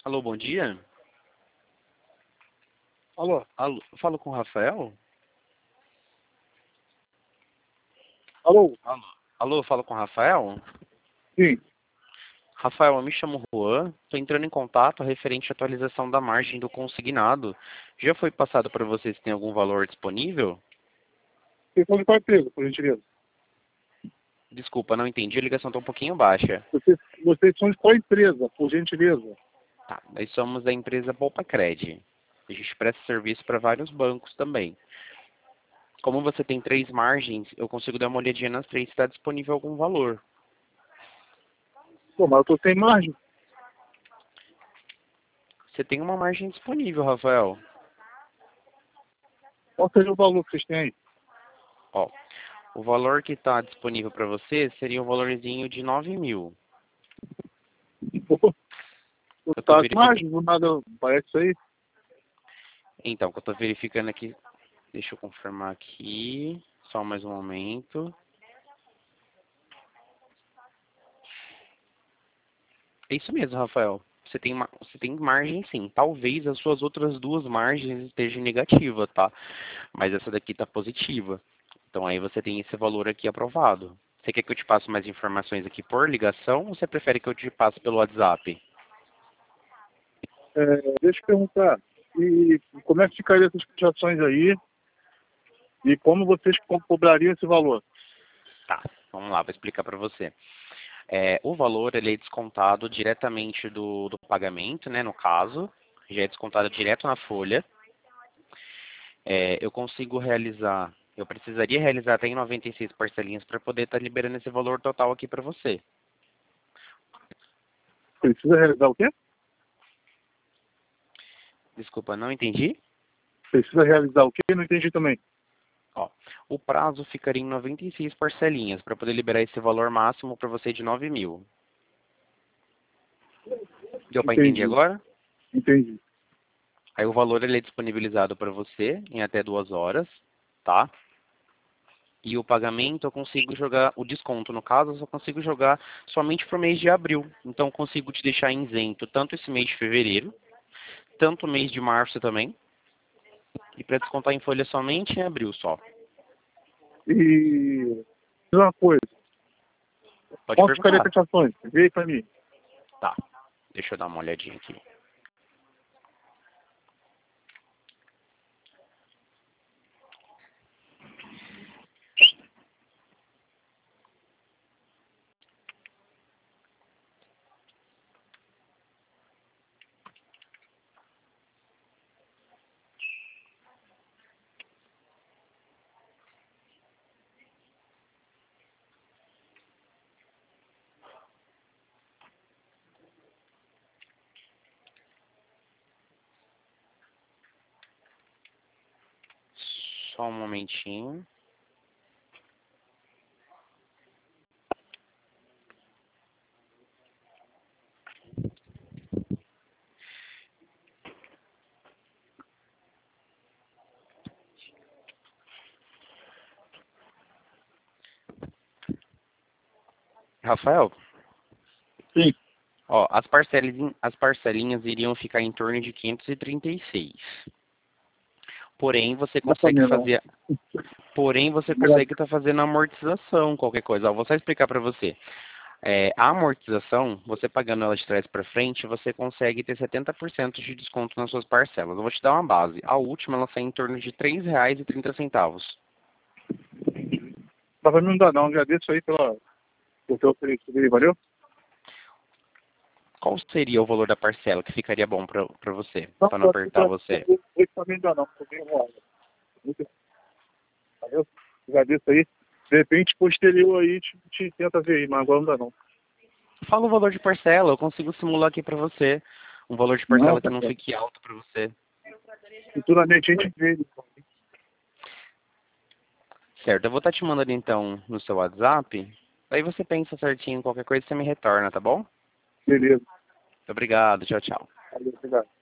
Alô, bom dia. Alô? Alô, falo com o Rafael? Alô? Alô, alô, falo com o Rafael? Sim. Rafael, eu me chamo Juan, estou entrando em contato referente à atualização da margem do consignado. Já foi passado para você se tem algum valor disponível? Vocês são de qual empresa, por gentileza? Desculpa, não entendi, a ligação está um pouquinho baixa. Vocês são de qual empresa, por gentileza? Tá, nós somos da empresa Poupa-Cred. A gente presta serviço para vários bancos também. Como você tem 3 margens, eu consigo dar uma olhadinha nas 3 se está disponível algum valor. Pô, mas eu tô sem margem. Você tem uma margem disponível, Rafael. Qual seja o valor que vocês têm aí? Ó, o valor que está disponível para você seria um valorzinho de 9.000. Pô, Eu tô tá com verificando. margem, do nada parece isso aí. Então, que eu tô verificando aqui. Deixa eu confirmar aqui. Só mais um momento. É isso mesmo, Rafael. Você tem margem sim. Talvez as suas outras 2 margens estejam negativas, tá? Mas essa daqui tá positiva. Então aí você tem esse valor aqui aprovado. Você quer que eu te passe mais informações aqui por ligação ou você prefere que eu te passe pelo WhatsApp? Deixa eu perguntar. E como é que ficaria essas cotações aí? E como vocês cobrariam esse valor? Tá, vamos lá, vou explicar para você. O valor ele é descontado diretamente do pagamento, né, no caso. Já é descontado direto na folha. Eu consigo realizar, eu precisaria realizar até em 96 parcelinhas para poder estar liberando esse valor total aqui para você. Precisa realizar o quê? Desculpa, não entendi? Precisa realizar o quê? Não entendi também. Ó, o prazo ficaria em 96 parcelinhas para poder liberar esse valor máximo para você de 9.000. Deu para entender Entendi. agora? Entendi. Aí o valor ele é disponibilizado para você em até 2 horas, tá? E o pagamento eu consigo jogar, o desconto no caso, eu só consigo jogar somente por mês de abril. Então eu consigo te deixar isento tanto esse mês de fevereiro, tanto o mês de março também. E para descontar em folha somente em abril só. E uma coisa. Pode Como ficaria as perguntar. prestações? Vê aí pra mim. Tá, deixa eu dar uma olhadinha aqui. Só um momentinho. Rafael, Sim. ó, as parcelinhas iriam ficar em torno de 536. Porém, você Dá pra consegue mim, não. fazer, porém você consegue estar fazendo amortização, qualquer coisa. Ó, vou só explicar para você. A amortização, você pagando ela de trás para frente, você consegue ter 70% de desconto nas suas parcelas. Eu vou te dar uma base. A última, ela sai em torno de R$ 3,30. Dá pra mim não dá não. Agradeço aí por teu oferecido aí, valeu? Qual seria o valor da parcela que ficaria bom para você, Não, para não apertar você? hoje também não dá não. Tô bem enrolado. Valeu? Agradeço aí. De repente, posterior aí, te tenta ver aí, mas agora não dá não. Fala o valor de parcela, eu consigo simular aqui para você. Um valor de Não, parcela que tá não certo. fique alto para você. Futuramente a gente vê. Certo, eu vou estar te mandando então no seu WhatsApp. Aí você pensa certinho, qualquer coisa você me retorna, tá bom? Beleza. Muito obrigado, tchau, tchau. Valeu, obrigado.